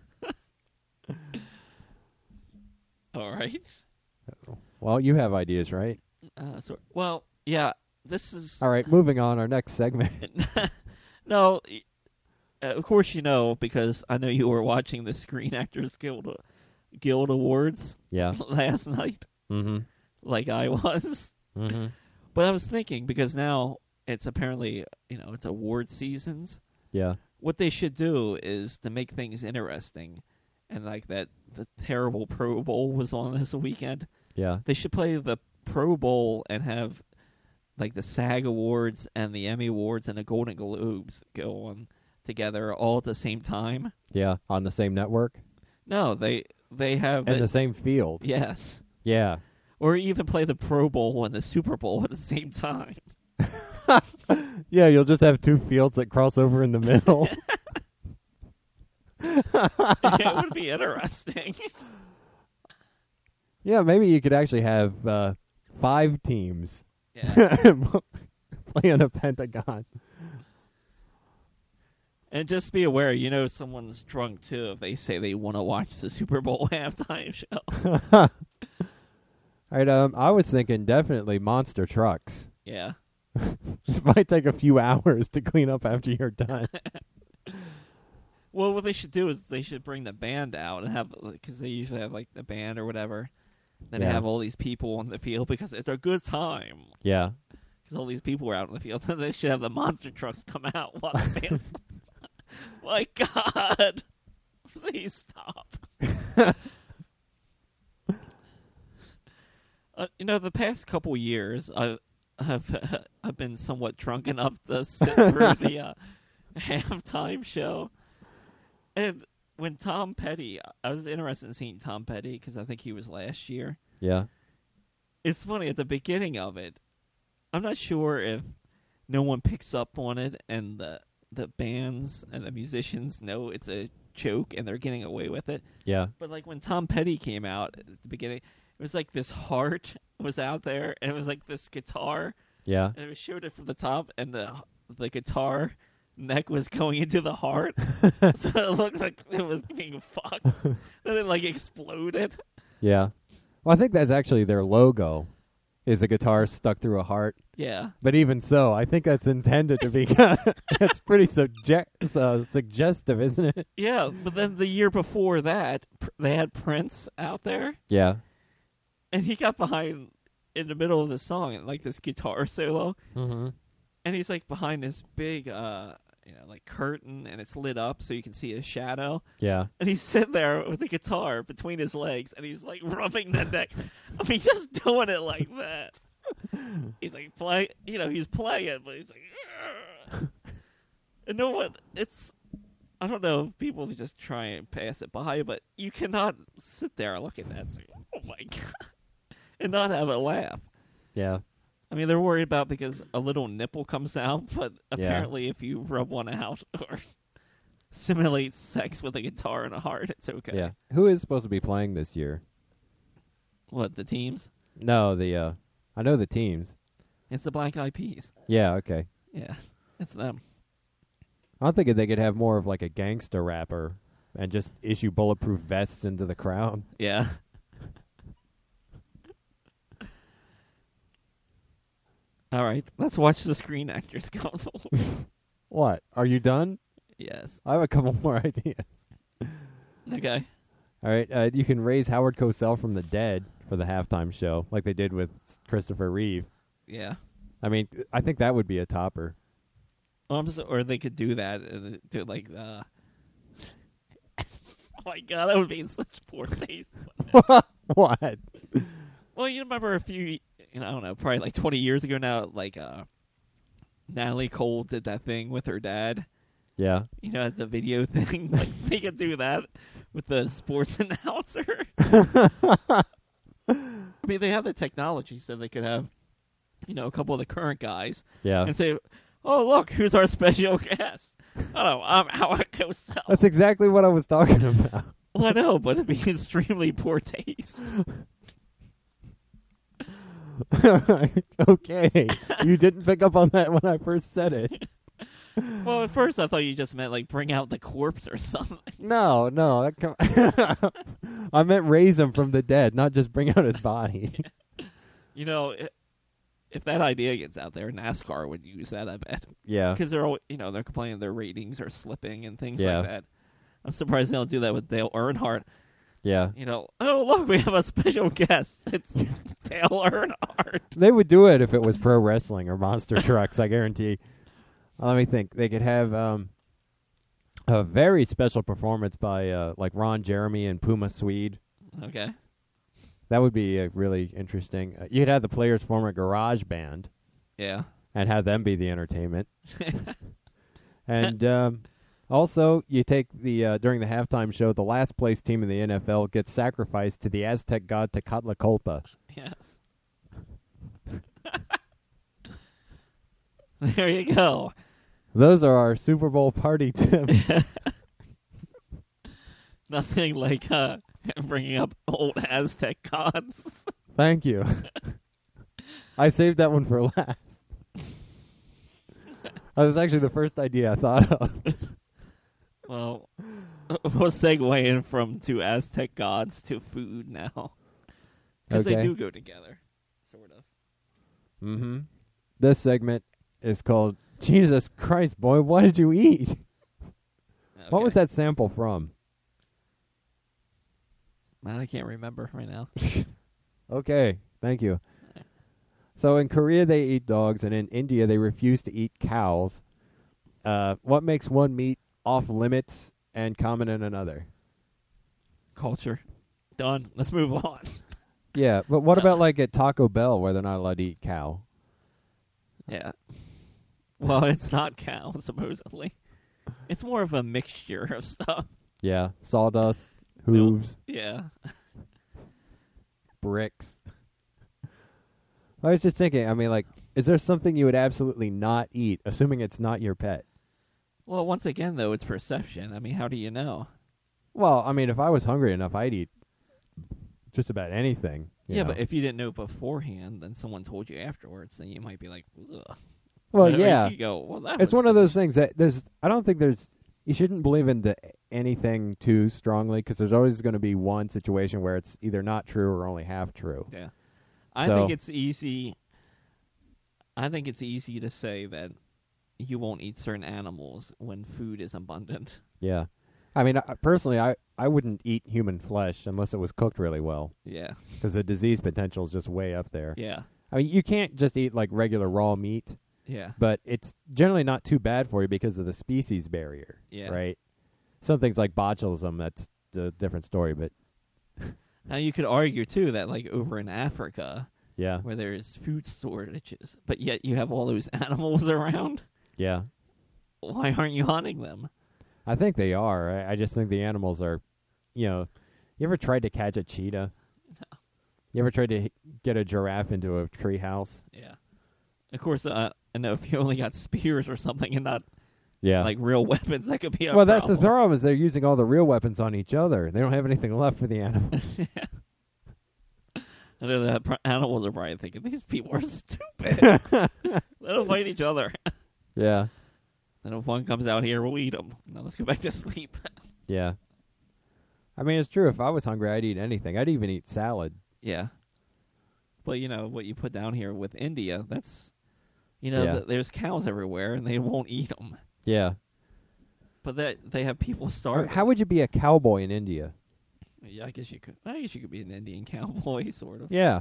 All right. Well, you have ideas, right? Uh, so, well, yeah. This is All right, moving on. Our next segment. no. y- Uh, of course, you know because I know you were watching the Screen Actors Guild Guild Awards Yeah. last night, Mm-hmm. like I was. Mm-hmm. But I was thinking because now it's apparently you know it's award seasons. Yeah. What they should do is to make things interesting, and like that the terrible Pro Bowl was on this weekend. Yeah. They should play the Pro Bowl and have like the SAG Awards and the Emmy Awards and the Golden Globes go on together all at the same time. Yeah. On the same network No, they they have and it, the same field. yes, Yeah. or even play the Pro Bowl and the Super Bowl at the same time. Yeah, you'll just have two fields that cross over in the middle. It would be interesting. Yeah, maybe you could actually have uh, five teams Yeah. play on a pentagon. And just be aware, you know, someone's drunk too if they say they want to watch the Super Bowl halftime show. All right, um, I was thinking definitely monster trucks. Yeah. It might take a few hours to clean up after you're done. Well, what they should do is they should bring the band out and have, because they usually have like the band or whatever. Then Yeah. have all these people on the field because it's a good time. Yeah. Because all these people are out in the field. Then they should have the monster trucks come out while the band. My God, please stop. uh, you know, the past couple years, I've I've, I've been somewhat drunk enough to sit through the uh, halftime show, and when Tom Petty, I was interested in seeing Tom Petty because I think he was last year. Yeah. It's funny at the beginning of it. I'm not sure if no one picks up on it, and the the bands and the musicians know it's a joke, and they're getting away with it. Yeah. But like when Tom Petty came out at the beginning, it was like this heart was out there, and it was like this guitar, Yeah. and it was showed it from the top, and the the guitar neck was going into the heart, so it looked like it was being fucked. Then it like exploded. Yeah. Well, I think that's actually their logo, is a guitar stuck through a heart. Yeah. But even so, I think that's intended to be. It's pretty subject, uh, suggestive, isn't it? Yeah, but then the year before that, pr- they had Prince out there, Yeah. and he got behind in the middle of the song, like this guitar solo, Mm-hmm. and he's like behind this big, uh, you know, like curtain, and it's lit up so you can see his shadow, Yeah. and he's sitting there with the guitar between his legs, and he's like rubbing the neck. I mean, just doing it like that. He's like play, you know, he's playing, but he's like, "Ugh." And no one, it's. I don't know if people just try and pass it by, but you cannot sit there and look at that and say, oh my God, and not have a laugh. Yeah. I mean, they're worried about because a little nipple comes out, but Yeah. apparently if you rub one out or simulate sex with a guitar and a heart, it's okay. Yeah. Who is supposed to be playing this year? What, the teams? No, the uh, I know the teams. It's the Black Eyed Peas. Yeah. Okay. Yeah, it's them. I'm thinking they could have more of like a gangster rapper and just issue bulletproof vests into the crowd. Yeah. All right, let's watch the Screen Actors Council. What? Are you done? Yes. I have a couple more ideas. Okay. All right. Uh, you can raise Howard Cosell from the dead for the halftime show, like they did with Christopher Reeve. Yeah. I mean, I think that would be a topper. Um, so- or they could do that and do like uh oh my god, that would be in such poor taste. What? Well, you remember a few, you know, I don't know, probably like twenty years ago now, like uh Natalie Cole did that thing with her dad. Yeah. You know, the video thing. Like they could do that with the sports announcer. I mean, they have the technology, so they could have, you know, a couple of the current guys Yeah. and say, "Oh, look, who's our special guest? Oh, I'm Howard Cosell." That's exactly what I was talking about. Well, I know, but it'd be extremely poor taste. Okay. You didn't pick up on that when I first said it. Well, at first I thought you just meant like bring out the corpse or something. No, no. That com- I meant raise him from the dead, not just bring out his body. You know, i- if that idea gets out there, NASCAR would use that, I bet. Yeah. Because they're, al- you know, they're complaining their ratings are slipping and things Yeah. like that. I'm surprised they don't do that with Dale Earnhardt. Yeah. You know, oh look, we have a special guest. It's Dale Earnhardt. They would do it if it was pro wrestling or monster trucks, I guarantee. Let me think. They could have um, a very special performance by uh, like Ron Jeremy and Puma Swede. Okay. That would be uh, really interesting. Uh, you'd have the players form a garage band Yeah. and have them be the entertainment. And um, also, you take the uh, during the halftime show, the last place team in the N F L gets sacrificed to the Aztec god Tecatlicolpa. Yes. There you go. Those are our Super Bowl party tips. Nothing like uh, bringing up old Aztec gods. Thank you. I saved that one for last. That was actually the first idea I thought of. Well, we'll segue in from to Aztec gods to food now. Because Okay. they do go together, sort of. Mm-hmm. This segment is called Jesus Christ, boy, what did you eat? What Okay. was that sample from? Man, I can't remember right now. Okay, thank you. So in Korea they eat dogs, and in India they refuse to eat cows. Uh, what makes one meat off limits and common in another? Culture. Done. Let's move on. Yeah, but what about like at Taco Bell where they're not allowed to eat cow? Yeah. Well, it's not cow, supposedly. It's more of a mixture of stuff. Yeah, sawdust, hooves, Yeah. bricks. I was just thinking, I mean, like, is there something you would absolutely not eat, assuming it's not your pet? Well, once again, though, it's perception. I mean, how do you know? Well, I mean, if I was hungry enough, I'd eat just about anything. you Yeah, know? but if you didn't know beforehand, then someone told you afterwards, then you might be like, ugh. Well, Or yeah. You go, well, that It's was one of those delicious. things that there's, I don't think there's, you shouldn't believe into anything too strongly because there's always going to be one situation where it's either not true or only half true. Yeah. I So- think it's easy. I think it's easy to say that you won't eat certain animals when food is abundant. Yeah. I mean, I, personally, I, I wouldn't eat human flesh unless it was cooked really well Yeah. because the disease potential is just way up there. Yeah. I mean, you can't just eat like regular raw meat, Yeah. but it's generally not too bad for you because of the species barrier. Yeah. Right? Some things like botulism, that's a different story, but Now you could argue too that like over in Africa yeah. where there's food shortages, but yet you have all those animals around. Yeah. Why aren't you hunting them? I think they are. I, I just think the animals are, you know, you ever tried to catch a cheetah? No. You ever tried to h- get a giraffe into a tree house? Yeah. Of course, uh, I know if you only got spears or something and not Yeah. Like real weapons, that could be a well, that's the problem. problem is they're using all the real weapons on each other. They don't have anything left for the animals. Yeah. I know that pr- animals are probably thinking, these people are stupid. Let them fight each other. Yeah. And if one comes out here, we'll eat them. Now let's go back to sleep. Yeah. I mean, it's true. If I was hungry, I'd eat anything. I'd even eat salad. Yeah. But, you know, what you put down here with India, that's, you know, Yeah. th- there's cows everywhere, and they won't eat them. Yeah. But that they have people starving. How would you be a cowboy in India? Yeah, I guess you could. I guess you could be an Indian cowboy, sort of. Yeah.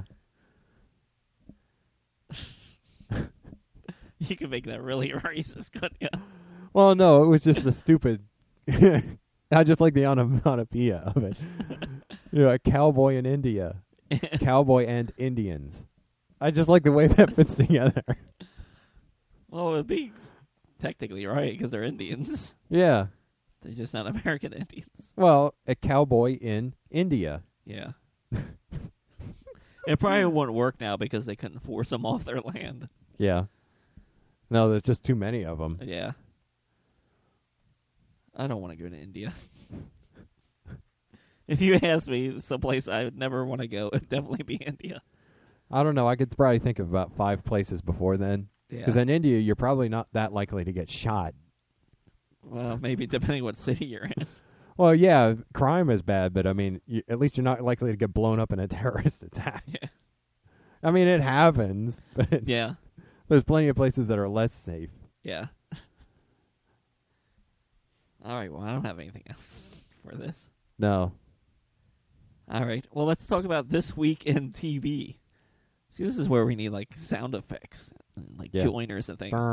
You could make that really racist, couldn't you? Well, no, it was just a stupid. I just like the onomatopoeia of it. You know, a cowboy in India. Cowboy and Indians. I just like the way that fits together. Well, it would be technically right, because they're Indians. Yeah. They're just not American Indians. Well, a cowboy in India. Yeah. It probably wouldn't work now because they couldn't force them off their land. Yeah. No, there's just too many of them. Yeah. I don't want to go to India. If you asked me someplace I would never want to go, it'd definitely be India. I don't know. I could probably think of about five places before then. Yeah. Because in India, you're probably not that likely to get shot. Well, maybe depending what city you're in. Well, yeah, crime is bad, but I mean, you, at least you're not likely to get blown up in a terrorist attack. Yeah. I mean, it happens, but Yeah. there's plenty of places that are less safe. Yeah. All right, well, I don't have anything else for this. No. All right, well, let's talk about This Week in T V. See, this is where we need, like, sound effects, and, like, Yeah. joiners and things.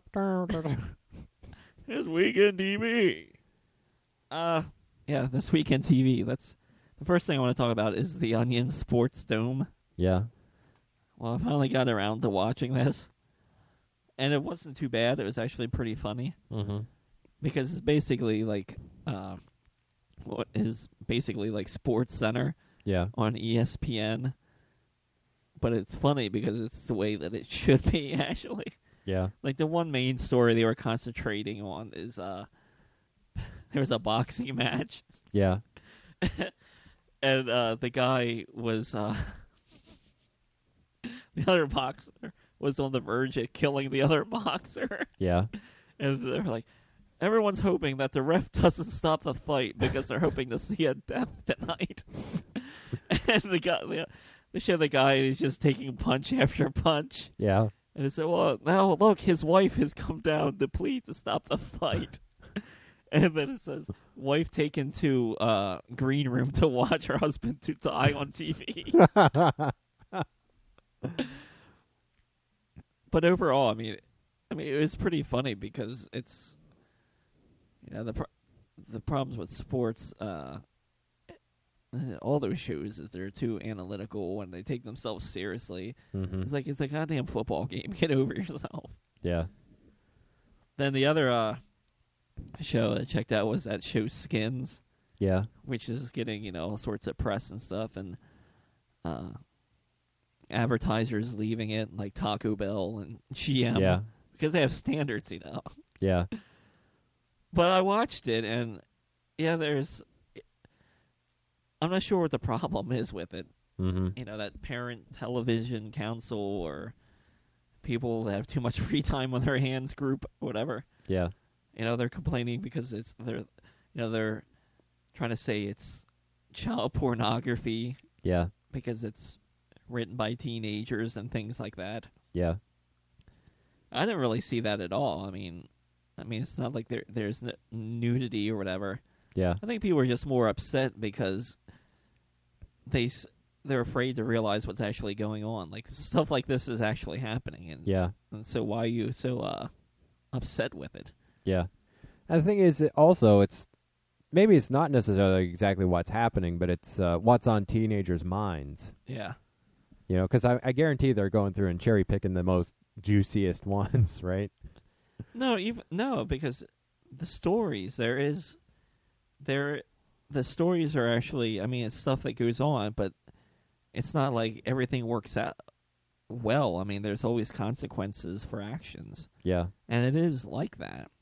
This Week in T V. Uh, yeah, This Week in T V. That's the first thing I want to talk about is the Onion Sports Dome. Yeah. Well, I finally got around to watching this, and it wasn't too bad. It was actually pretty funny. Mm-hmm. Because it's basically like, uh, what is basically like Sports Center Yeah. on E S P N. But it's funny because it's the way that it should be, actually. Yeah. Like, the one main story they were concentrating on is, uh, there was a boxing match. Yeah. And, uh, the guy was, uh, the other boxer was on the verge of killing the other boxer. Yeah. And they're like, everyone's hoping that the ref doesn't stop the fight because they're hoping to see a death tonight. And the guy, the, they show the guy is just taking punch after punch. Yeah. And they say, well, now look, his wife has come down to plead to stop the fight. And then it says, wife taken to uh, green room to watch her husband to die on T V. But overall, I mean, I mean, it was pretty funny because it's, you know, the pro- the problems with sports, uh, all those shows is they're too analytical and they take themselves seriously. Mm-hmm. It's like it's a goddamn football game. Get over yourself. Yeah. Then the other uh, show I checked out was that show Skins, Yeah. which is getting, you know, all sorts of press and stuff, and uh, advertisers leaving it, like Taco Bell and G M, Yeah. because they have standards, you know. Yeah. But I watched it, and yeah, there's. I'm not sure what the problem is with it. Mm-hmm. You know, that parent television council or people that have too much free time on their hands group, whatever. Yeah. You know, they're complaining because it's they're, you know, they're trying to say it's child pornography Yeah. because it's written by teenagers and things like that. Yeah. I didn't really see that at all. I mean, I mean, it's not like there there's n- nudity or whatever. Yeah. I think people are just more upset because they s- they're afraid to realize what's actually going on. Like, stuff like this is actually happening, and Yeah. and so why are you so uh, upset with it? Yeah. And the thing is, it also, it's maybe it's not necessarily exactly what's happening, but it's uh, what's on teenagers' minds. Yeah, You know, because I, I guarantee they're going through and cherry picking the most juiciest ones, right? no, even no, because the stories there is there, the stories are actually. I mean, it's stuff that goes on, but it's not like everything works out well. I mean, there's always consequences for actions, Yeah. and it is like that.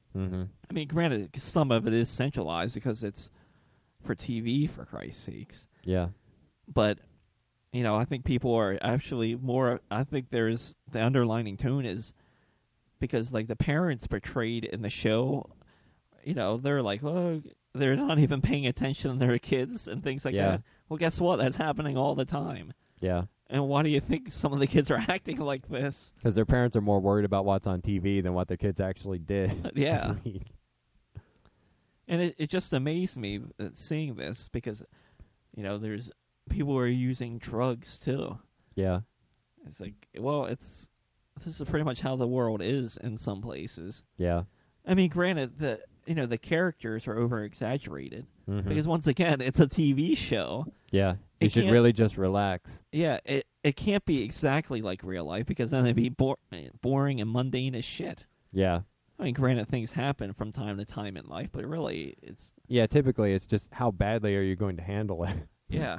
Mm-hmm. I mean, granted, some of it is centralized because it's for T V, for Christ's sakes. Yeah. But, you know, I think people are actually more, I think there's, the underlining tone is because, like, the parents portrayed in the show, you know, they're like, oh, they're not even paying attention to their kids and things like Yeah. that. Well, guess what? That's happening all the time. Yeah. And why do you think some of the kids are acting like this? Because their parents are more worried about what's on T V than what their kids actually did. Yeah. this week. And it, it just amazed me uh, seeing this because, you know, there's people who are using drugs too. Yeah. It's like, well, it's this is pretty much how the world is in some places. Yeah. I mean, granted, the you know the characters are over exaggerated Mm-hmm. because once again, it's a T V show. Yeah. You It should can't- really just relax. Yeah, it it can't be exactly like real life because then it'd be bo- boring and mundane as shit. Yeah. I mean, granted, things happen from time to time in life, but really, it's Yeah, typically it's just how badly are you going to handle it? yeah,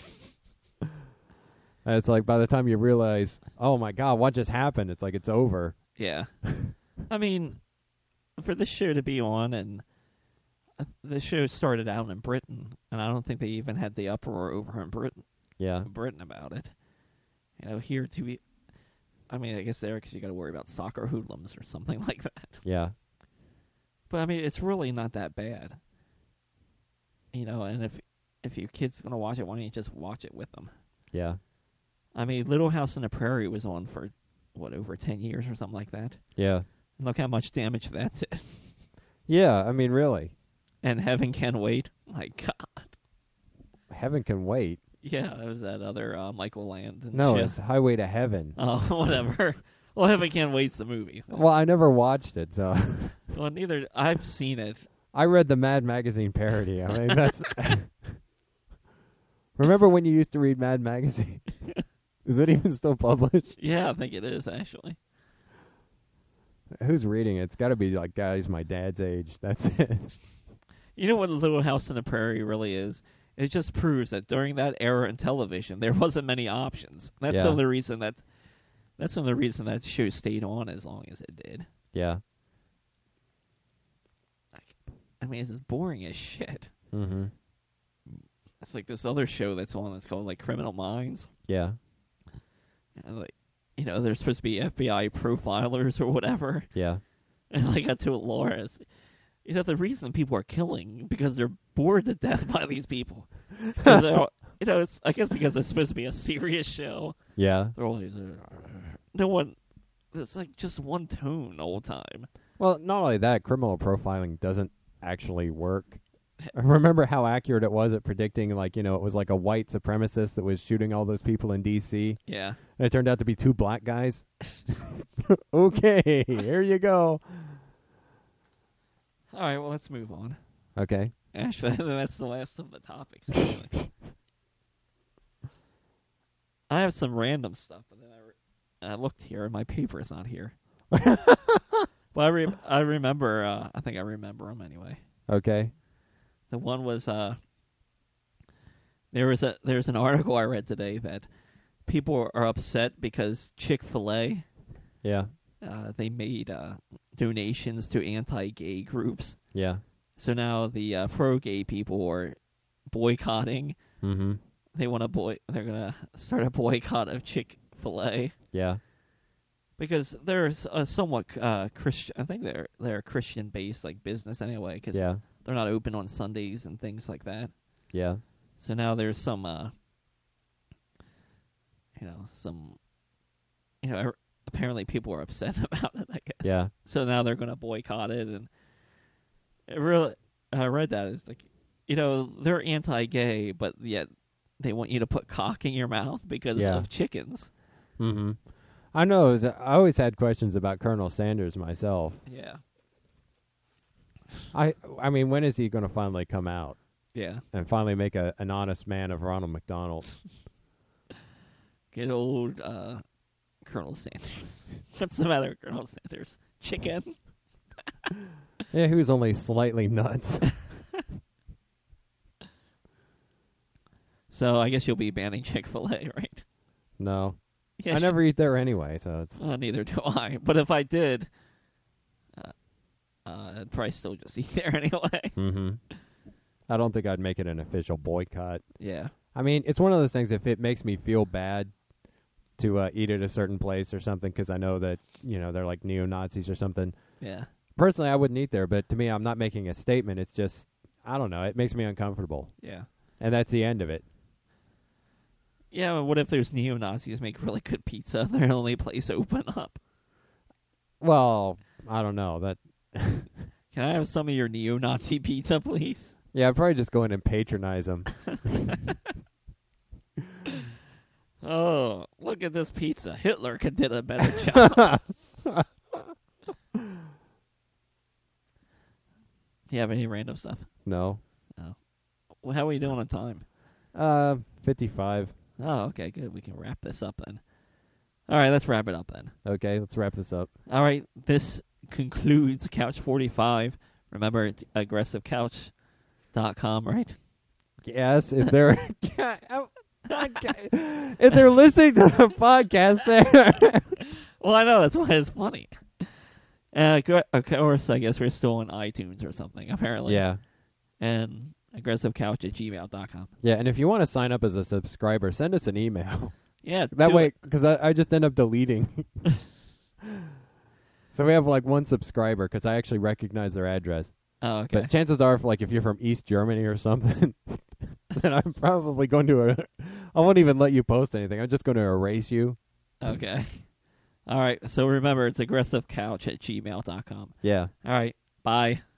And it's like by the time you realize, oh my God, what just happened? It's like it's over. yeah. I mean, for this show to be on, and uh, the show started out in Britain, and I don't think they even had the uproar over in Britain, Yeah. Britain about it. You know, here to be, I mean, I guess there because you got to worry about soccer hoodlums or something like that. Yeah. But I mean, it's really not that bad. You know, and if if your kid's gonna watch it, why don't you just watch it with them? Yeah. I mean, Little House on the Prairie was on for what over ten years or something like that. Yeah. And look how much damage that did. Yeah. I mean, really. And Heaven Can Wait. My God. Heaven Can Wait. Yeah, it was that other uh, Michael Land. No, shit. it's Highway to Heaven. Oh, whatever. Well, Heaven Can Wait's the movie. Well, I never watched it, so Well, neither. I've seen it. I read the Mad Magazine parody. I mean, that's. Remember when you used to read Mad Magazine? Is it even still published? Yeah, I think it is actually. Who's reading it? It's got to be like guys my dad's age. That's it. You know what Little House on the Prairie really is? It just proves that during that era in television, there wasn't many options. That's Yeah. the only reason that. That's the only reason that show stayed on as long as it did. Yeah. I mean, it's just boring as shit. Mm-hmm. It's like this other show that's on that's called like Criminal Minds. Yeah. And like, you know, they're supposed to be F B I profilers or whatever. Yeah. And like I told Laura, it's- you know, the reason people are killing because they're bored to death by these people. 'Cause they're all- you know, it's I guess because it's supposed to be a serious show. Yeah. They're always no one. It's like just one tone the whole time. Well, not only that, criminal profiling doesn't actually work. Remember how accurate it was at predicting, like, you know, it was like a white supremacist that was shooting all those people in D C Yeah. and it turned out to be two black guys? Okay, here you go. All right. Well, let's move on. Okay. Actually, that's the last of the topics. Actually. I have some random stuff, and then I, re- I looked here, and my paper is not here. But I, re- I remember. Uh, I think I remember them anyway. Okay. The one was uh, there was a there's an article I read today that people are upset because Chick-fil-A Yeah. uh, they made uh, donations to anti-gay groups. Yeah. So now the uh, pro-gay people are boycotting. Mm-hmm. They want to boy. They're gonna start a boycott of Chick-fil-A Yeah. because they're a somewhat uh, Christian. I think they're they're Christian-based like business anyway. Because Yeah. they're not open on Sundays and things like that. Yeah. So now there's some, uh, you know, some, you know, apparently people are upset about it. I guess. Yeah. So now they're gonna boycott it, and it really, I read that it's like, you know, they're anti-gay, but yet they want you to put cock in your mouth because Yeah. of chickens. Mm-hmm. I know. That I always had questions about Colonel Sanders myself. Yeah. I I mean, when is he going to finally come out Yeah. and finally make a, an honest man of Ronald McDonald? Good old uh, Colonel Sanders. What's the matter, Colonel Sanders? Chicken? Yeah, he was only slightly nuts. So I guess you'll be banning Chick-fil-A, right? No. Yeah, I never eat there anyway, so it's... Uh, neither do I. But if I did, uh, uh, I'd probably still just eat there anyway. Mm-hmm. I don't think I'd make it an official boycott. Yeah. I mean, it's one of those things, if it makes me feel bad to uh, eat at a certain place or something, because I know that, you know, they're like neo-Nazis or something. Yeah. Personally, I wouldn't eat there, but to me, I'm not making a statement. It's just, I don't know, it makes me uncomfortable. Yeah. And that's the end of it. Yeah, but what if there's neo-Nazis make really good pizza? They're the only place open up. Well, I don't know. That. Can I have some of your neo-Nazi pizza, please? Yeah, I'd probably just go in and patronize them. Oh, look at this pizza. Hitler could did a better job. Do you have any random stuff? No. No. Well, how are we doing on time? Uh, fifty-five. Oh, okay, good. We can wrap this up then. All right, let's wrap it up then. Okay, let's wrap this up. All right, this concludes Couch forty-five. Remember, it's aggressive couch dot com, right? Yes, if they're if they're listening to the podcast there. Well, I know, that's why it's funny. Uh, of course, I guess we're still on iTunes or something, apparently. Yeah. And aggressive couch at gmail dot com. Yeah, and if you want to sign up as a subscriber, send us an email. Yeah. That way, because I, I just end up deleting. So we have like one subscriber because I actually recognize their address. Oh, okay. But chances are, if, like, if you're from East Germany or something, then I'm probably going to. Er- I won't even let you post anything. I'm just going to erase you. Okay. All right. So remember, it's aggressive couch at gmail dot com. Yeah. All right. Bye.